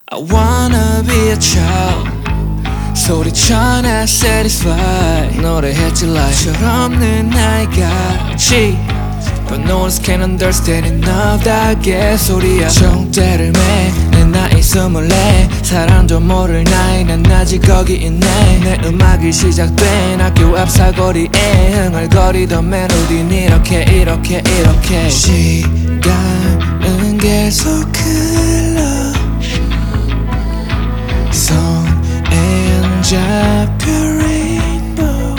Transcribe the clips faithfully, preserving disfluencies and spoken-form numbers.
I wanna be a child 소리쳐 나 satisfied 노래했지 like 철없는 나이같이 But no one can understand enough 다 개소리야 총대를 매 내 나이 스물네 사람도 모를 나이 난 아직 거기 있네 내 음악이 시작된 학교 앞 사거리에 흥얼거리던 멜로디는 이렇게 이렇게 이렇게 시간은 계속 흘러 손엔 잡혀 rainbow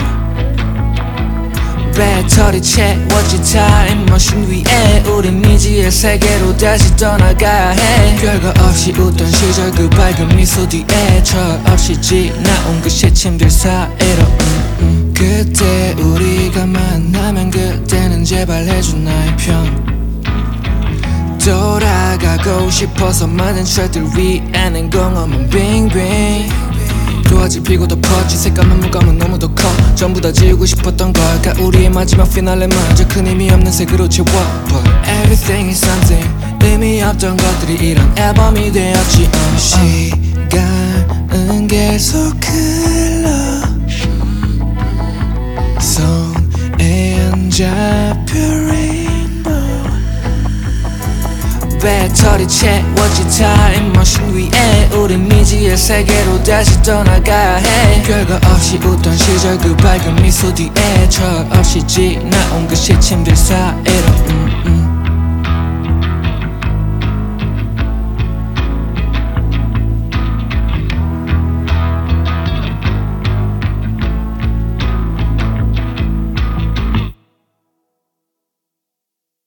배터리 채워진 타임머신 위에 우린 미지의 세계로 다시 떠나가야 해 별거 없이 웃던 시절 그 밝은 미소 뒤에 철없이 지나온 그 시침들 사이로 음, 음. 그때 우리가 만나면 그때는 제발 해준 나의 편 돌아가고 싶어서 만든 트랙들 위에는 공허만 빙빙 도화지 피고 덮어진 색감은 무감은 너무도 커 전부 다 지우고 싶었던 걸까 우리의 마지막 피날레마저 큰 의미 없는 색으로 채워 But everything is something 의미 없던 것들이 이런 앨범이 되었지 uh, 시간은 계속 흘러 손엔 잡혀 배터리 채워진 타임머신 위에 우린 미지의 세계로 다시 떠나가야 해 별거 없이 웃던 시절 그 밝은 미소 뒤에 철없이 지나온 그 시침들 사이로 음.